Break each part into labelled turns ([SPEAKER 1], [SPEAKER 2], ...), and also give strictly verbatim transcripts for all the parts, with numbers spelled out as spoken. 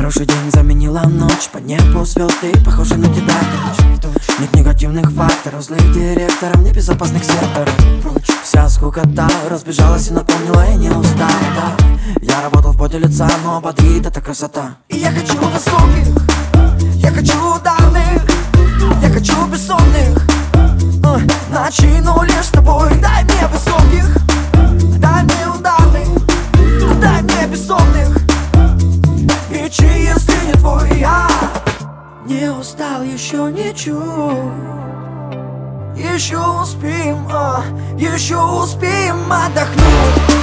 [SPEAKER 1] Хороший день заменила ночь, по небу звезды похожи на тебя. Нет негативных факторов, злых директоров, небезопасных секторов. Вся скукота разбежалась и напомнила, я не устал, да. Я работал в поте лица, но бодрит эта красота. И я хочу высоких, я хочу ударных, я хочу бессонных. Начну лишь с тобой, дай мне высоких, дай мне ударных, дай мне бессонных. Печи, если не твой, я не устал еще ничуть. Еще успеем, а, еще успеем отдохнуть.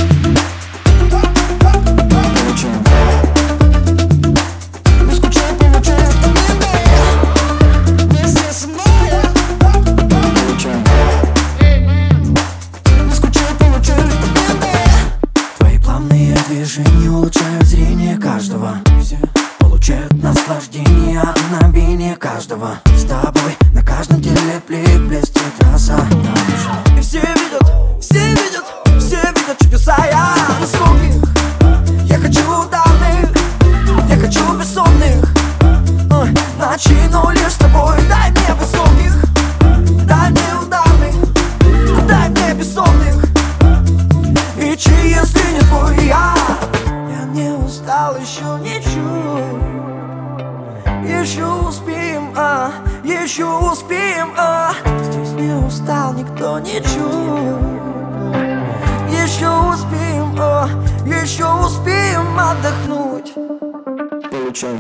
[SPEAKER 1] Движения улучшают зрение каждого, получают наслаждение от мгновения каждого. С тобой на каждом телеплик блестит роса. И все видят, все видят, все видят чудеса. Я высоких, я хочу ударных, я хочу бессонных. Начну лишь с тобой, дай мне высоких, дай мне ударных, дай мне бессонных. Ичи, если не твой, я не устал еще ничуть. Еще успеем, а, еще успеем, а. Здесь не устал никто ничуть. Еще успеем, а, еще успеем отдохнуть. Получай.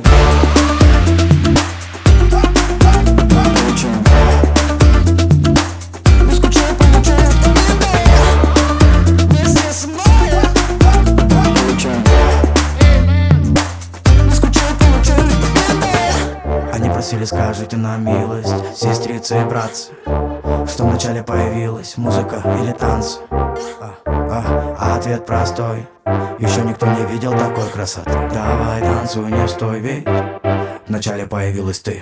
[SPEAKER 1] Просили, скажите на милость, сестрицы и братцы, что вначале появилась музыка или танцы. а, а, а ответ простой, еще никто не видел такой красоты. Давай танцуй, не стой, ведь вначале появилась ты.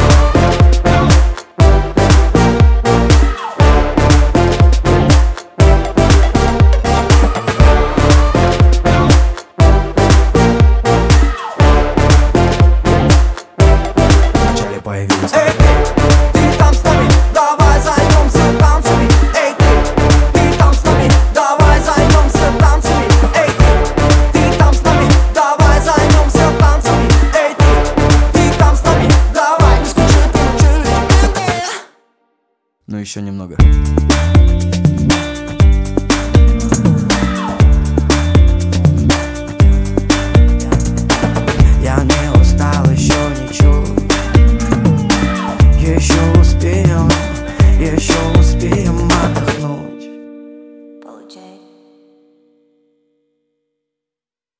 [SPEAKER 1] Появилась. Эй, ты, ты там с нами, давай займемся танцами. Эй, ты, ты там с нами, давай займемся танцами. Эй, ты, ты там с нами, давай займемся танцами. Эй, ты, ты там с нами, давай. Не скучай, получай. Ну еще немного.